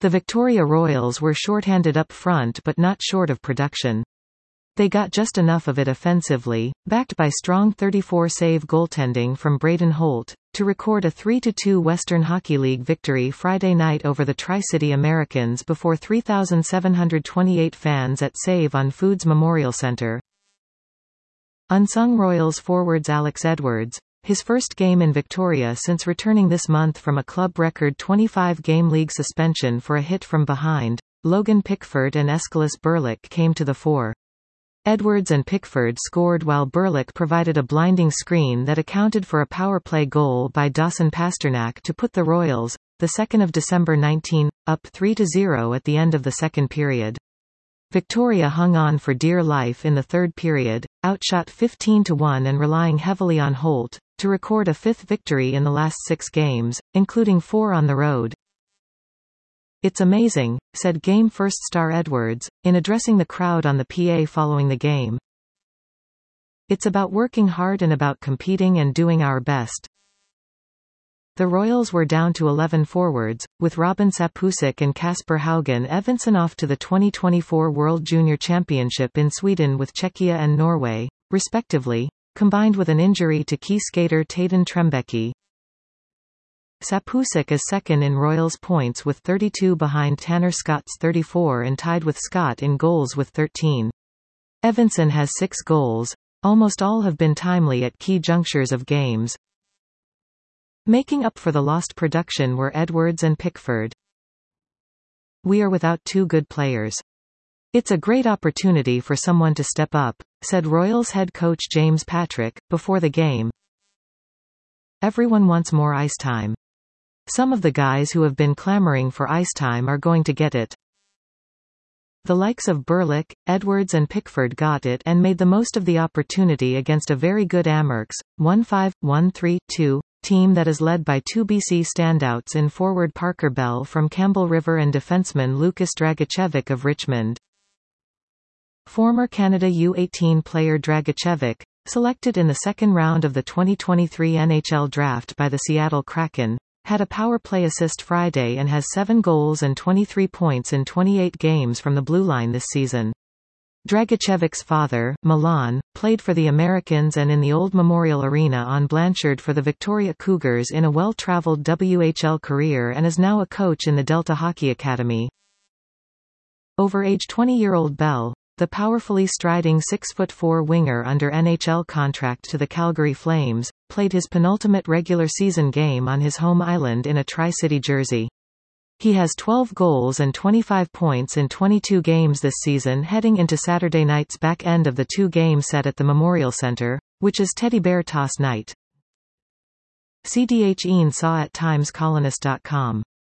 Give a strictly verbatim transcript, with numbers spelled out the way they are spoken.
The Victoria Royals were shorthanded up front but not short of production. They got just enough of it offensively, backed by strong thirty-four save goaltending from Braden Holt, to record a three to two Western Hockey League victory Friday night over the Tri-City Americans before three thousand seven hundred twenty-eight fans at Save on Foods Memorial Centre. Unsung Royals forwards Alex Edwards, his first game in Victoria since returning this month from a club record twenty-five game league suspension for a hit from behind, Logan Pickford and Aeschylus Burlick came to the fore. Edwards and Pickford scored while Burlick provided a blinding screen that accounted for a power play goal by Dawson Pasternak to put the Royals, the second of December nineteenth, up three to zero at the end of the second period. Victoria hung on for dear life in the third period, outshot fifteen to one and relying heavily on Holt, to record a fifth victory in the last six games, including four on the road. "It's amazing," said game first star Edwards, in addressing the crowd on the P A following the game. "It's about working hard and about competing and doing our best." The Royals were down to eleven forwards, with Robin Sapusik and Kasper Haugen Evensen off to the twenty twenty-four World Junior Championship in Sweden with Czechia and Norway, respectively, combined with an injury to key skater Tayden Trembecki. Sapusik is second in Royals points with thirty-two behind Tanner Scott's thirty-four and tied with Scott in goals with thirteen. Evensen has six goals. Almost all have been timely at key junctures of games. Making up for the lost production were Edwards and Pickford. "We are without two good players. It's a great opportunity for someone to step up," said Royals head coach James Patrick, before the game. "Everyone wants more ice time. Some of the guys who have been clamoring for ice time are going to get it. The likes of Burlick, Edwards and Pickford got it and made the most of the opportunity against a very good Amerks, one five, one three, two, team that is led by two B C standouts in forward Parker Bell from Campbell River and defenseman Lukas Dragicevic of Richmond." Former Canada U eighteen player Dragicevic, selected in the second round of the twenty twenty-three N H L draft by the Seattle Kraken, had a power play assist Friday and has seven goals and twenty-three points in twenty-eight games from the blue line this season. Dragicevic's father, Milan, played for the Americans and in the old Memorial Arena on Blanchard for the Victoria Cougars in a well-traveled W H L career and is now a coach in the Delta Hockey Academy. Over age twenty-year-old Bell, the powerfully striding six foot four winger under N H L contract to the Calgary Flames, played his penultimate regular season game on his home island in a Tri-City jersey. He has twelve goals and twenty-five points in twenty-two games this season heading into Saturday night's back end of the two-game set at the Memorial Centre, which is Teddy Bear Toss night. C D H Ian Saw at times colonist dot com